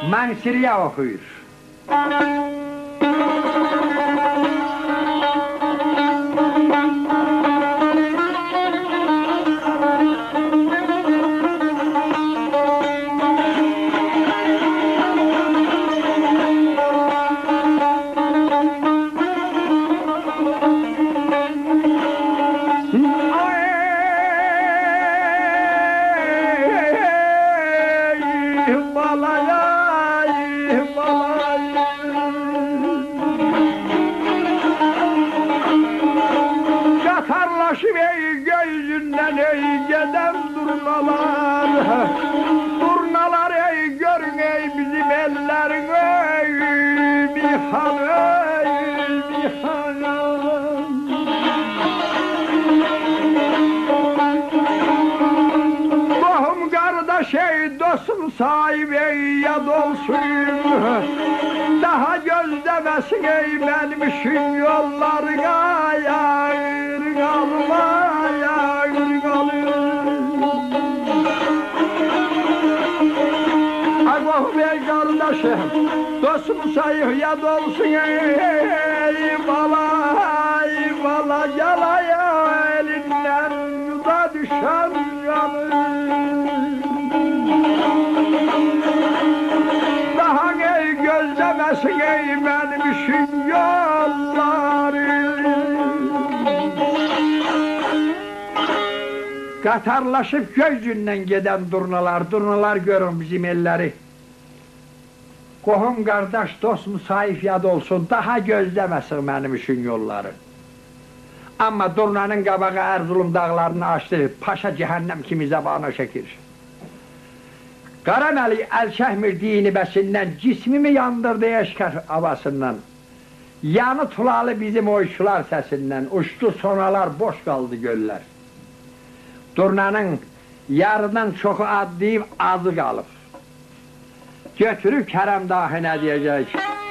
Mansiriye okuyur. Gözünden ey geden durnalar, durnalar ey görün ey bizim ellerin ey Mihan ey Mihan'ım. Bohum kardeş ey dostum sahibi ey yad olsun, daha gözlemesin ey benim işin yollarına yağır kalma. Bey kardeşim, dostum sayık yad olsun ey bala yalaya elinden yuda düşen yanır. Daha ey gözlemesin ey benim işin yolları. Katarlaşıp göğsünden giden durnalar görün bizim elleri. Kohum kardeş, dost musayif yad olsun, daha gözlemesin benim işin yolları. Ama durnanın kabağı Erzurum dağlarını açtı, paşa cehennem kimi zabana çekir. Karameli el çehmir dini besinden, cismimi yandırdı eşkar havasından. Yanı tulalı bizim oyşular sesinden, uçtu sonalar, boş kaldı göller. Durnanın yarıdan çoku adlayıp azı kalır. Götürüp Kerem Dahi'ne diyecek.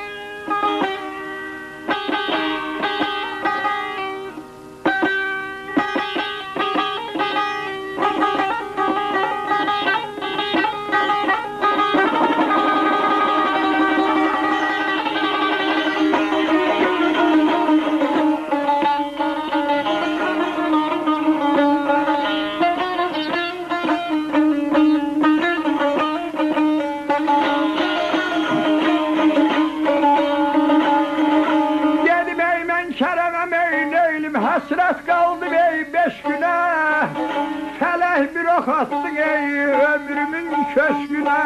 Hasret kaldı ey 5 güne, feleh bir ok attın ey ömrümün köşküne.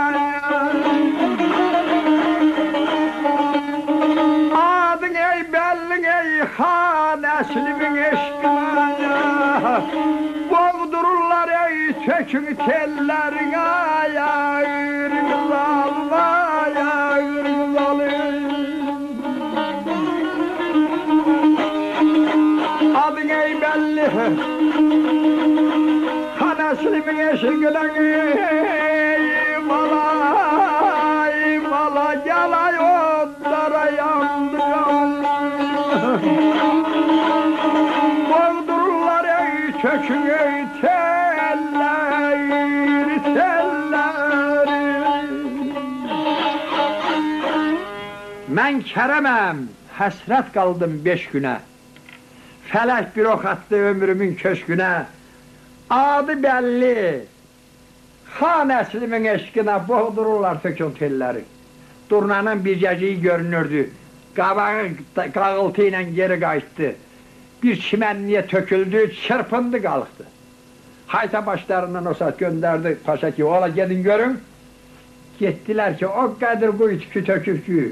Adın ey bellin ey han eslimin eşkine, boğdururlar ey tökün tellerine, yağır güzalma yağır güzalim. Adın ey belli, haneslimin eşiğinden ey mala yalay otlara yandım. Boğdururlar ey kökün ey telleri. Ben Kerem'em, hasret kaldım 5 güne. Felek bir ok attı ömrümün köşküne. Adı belli, han eslimin eşkine boğdururlar tökün telleri. Durnanın birceciği görünürdü, kabağı kağıltıyla geri kaçtı. Bir çimenliğe töküldü, çırpındı kalktı. Hayta başlarından o saat gönderdi paşa ki, ola gidin görün. Gittiler ki, o kadar kuytu töküfçü.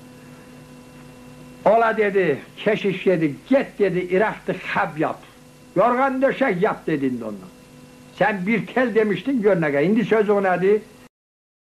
Ola dedi, keşiş dedi, git dedi, Irak'ta hab yap. Yorgan döşek yap dedin ondan. Sen bir tel demiştin gönlüne, şimdi söz o neydi?